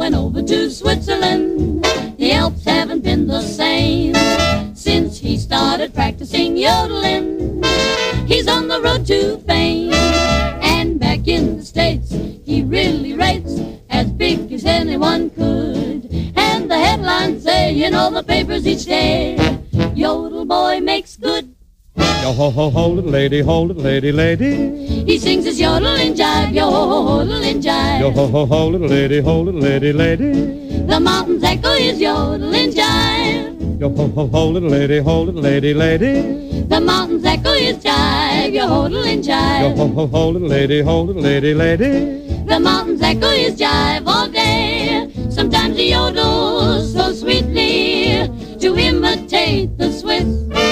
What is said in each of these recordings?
went over to Switzerland. The Alps haven't been the same since he started practicing yodeling. He's on the road to fame, and back in the States he really rates as big as anyone could. And the headlines say in all the papers each day, Yodel boy makes good. Yo ho ho, hold it, lady, lady. He sings his yodeling jive, yodeling jive. Yo ho ho, hold it, lady, lady. The mountains echo his yodeling jive. Yo ho ho, hold it, lady, lady. The mountains echo his jive, yodeling jive. Yo ho ho, hold it, lady, lady. The mountains echo his jive all day. Sometimes he yodels so sweetly to imitate the Swiss.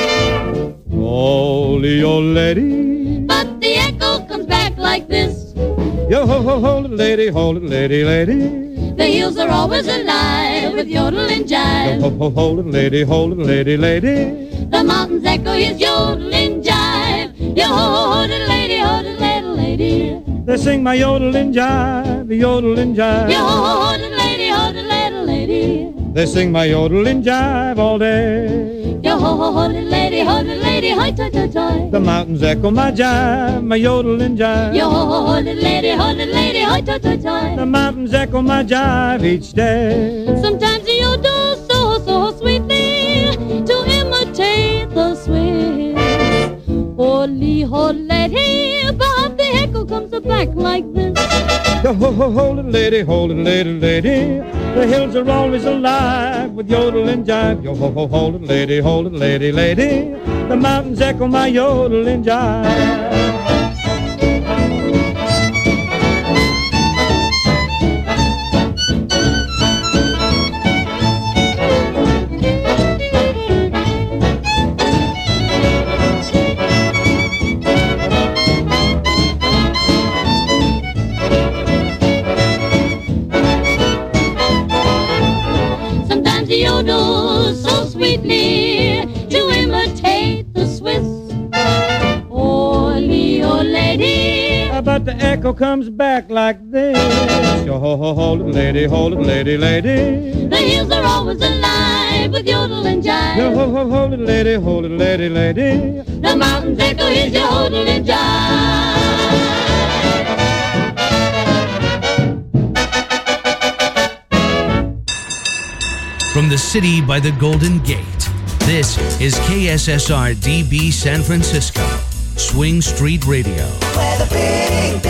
Holy old lady. But the echo comes back like this. Yo ho ho, hold it, lady, lady. The hills are always alive with yodel and jive. Yo ho ho, hold it, lady, lady. The mountains echo his yodel and jive. Yo hold it, lady. They sing my yodeling jive, yodeling jive. Yo hold it, lady. They sing my yodeling jive all day. Yo hold it, lady, hi toy toy toy. The mountains echo my jive, my yodeling jive. Yo hold it, lady, hi toy toy toy. The mountains echo my jive each day. Sometimes he yodels so sweetly to imitate the Swiss. Holy lady, but the echo comes back like this. Yo ho ho, hold it, lady, lady. The hills are always alive with yodel and jive. Yo ho ho, hold it, lady. The mountains echo my yodel and jive. Yodels so sweetly to imitate the Swiss. Holy old lady, but the echo comes back like this. Yo ho ho, hold it, lady, lady. The hills are always alive with yodel and jive. Yo ho ho, hold it, lady, lady. The mountains echo his yodel and jive. From the city by the Golden Gate, this is KSSR DB San Francisco, Swing Street Radio. Where the big